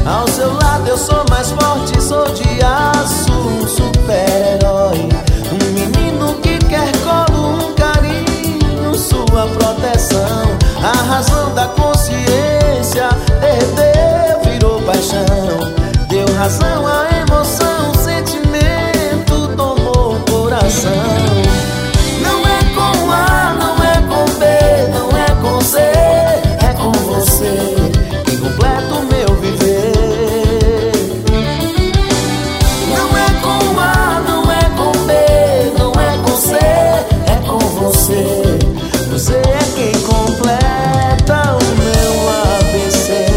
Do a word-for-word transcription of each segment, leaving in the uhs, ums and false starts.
Ao seu lado eu sou mais forte, sou de aço, um super-herói, um menino que quer colo, um carinho, sua proteção. A razão da consciência perdeu, virou paixão. Deu razão à emoção, o sentimento tomou o coração. Não é com A, não é com B, não é com C, é com você que completa o meu viver. Não é com A, não é com B, não é com C, é com você. Você é quem completa o meu A B C.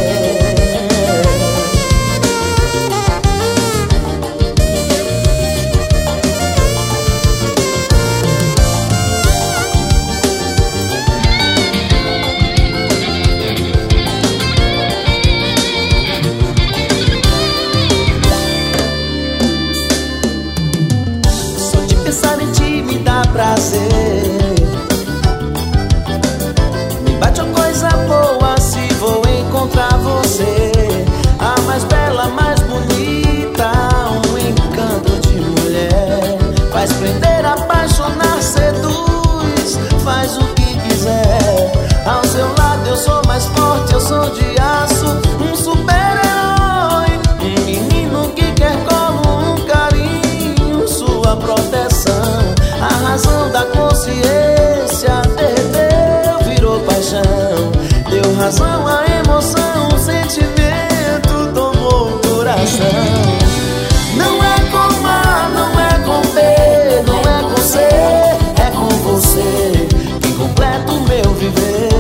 Só de pensar em ti me dá prazer. Me bate uma coisa boa se vou encontrar você. A mais bela, a mais bonita, um encanto de mulher. Faz prender, apaixonar, seduz, faz o que quiser. Ao seu lado eu sou mais forte, eu sou de aço, um super-herói, um menino que quer colo, um carinho, sua proteção. A razão da consciência perdeu, virou paixão. Deu razão à emoção, o sentimento tomou o coração. Não é com A, não é com B, não é com C, é com você que completa o meu viver.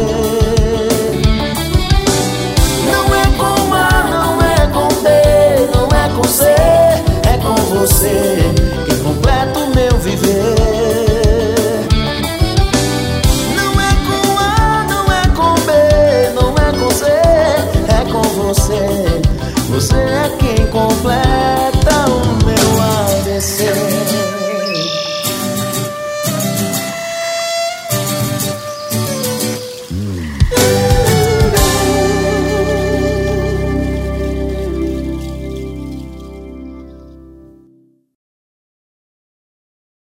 Não é com A, não é com B, não é com C, é com você que completa o meu viver. Não é com A, não é com B, não é com C, é com você. Você é quem completa o meu A B C.